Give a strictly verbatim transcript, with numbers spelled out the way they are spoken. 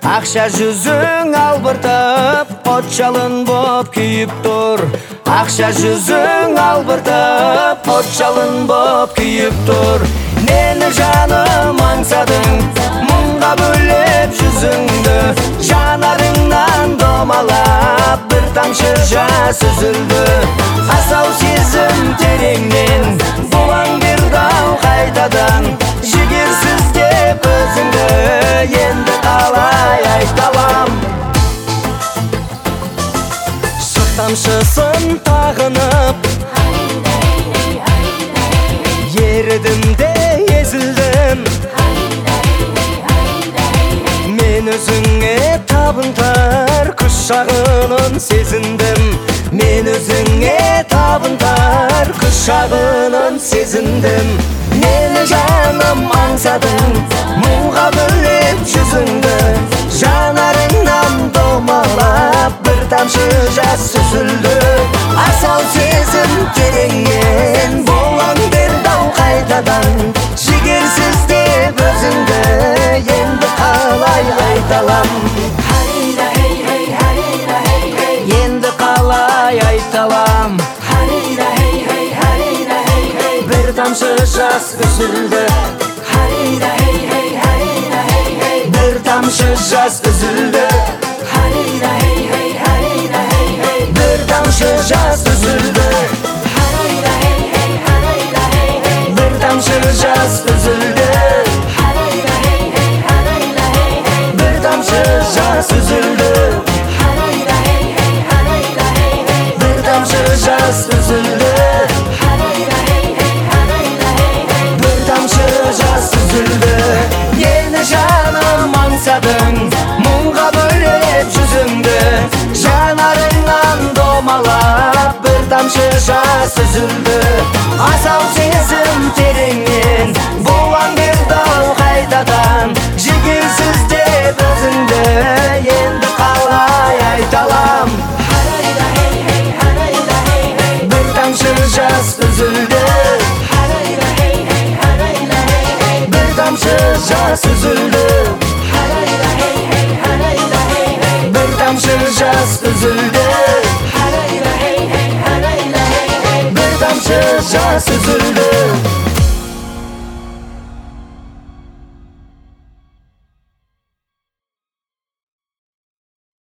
Акча жүзүң албыртып, от жалын боп күйүп тур. Акча жүзүң албыртып, от жалын боп күйүп тур. Мени жаным аңсадың, мыңга бөлөп жүзүңдү. Жанарыңнан домалап, бир тамчы жаш үзүлдү. Асау сезим тереңнен, булаң бир дау кайтадан. Жигерсиз деп өзүңдү энди калай айталам. Шык тамчысын тагынып, еридим де эзилдим. Мен өзүңө табынтар кушагынын сезиндим. Мен өзүңө табынтар кушагынын сезиндим. Мени жаным аңсадың, мыңга бөлөп жүзүңдү. Жанарыңнан домалап, бир тамчы жаш үзүлдү. Асау сезим тереңен, булаң бир дау кайтадан. Жигерсиз деп өзүңдү энди калай айталам. Энди калай айталам. Бир тамчы жаш үзүлдү. Бир тамчы жаш үзүлдү. Бир тамчы жаш үзүлдү. Бир тамчы жаш үзүлдү. Бир тамчы жаш үзүлдү. Бир тамчы жаш үзүлдү. Бир тамчы жаш үзүлдү. Мени жаным аңсадың, мыңга бөлөп жүзүңдү. Жанарыңнан домалап, бир тамчы жаш үзүлдү. Асау сезим тереңен, булаң бир дау кайтадан. Жигерсиз деп өзүңдү энди калай айталам. Бир тамчы жаш үзүлдү. Бир тамчы жаш үзүлдү. Бир тамчы жаш үзүлдү. Бир тамчы жаш үзүлдү.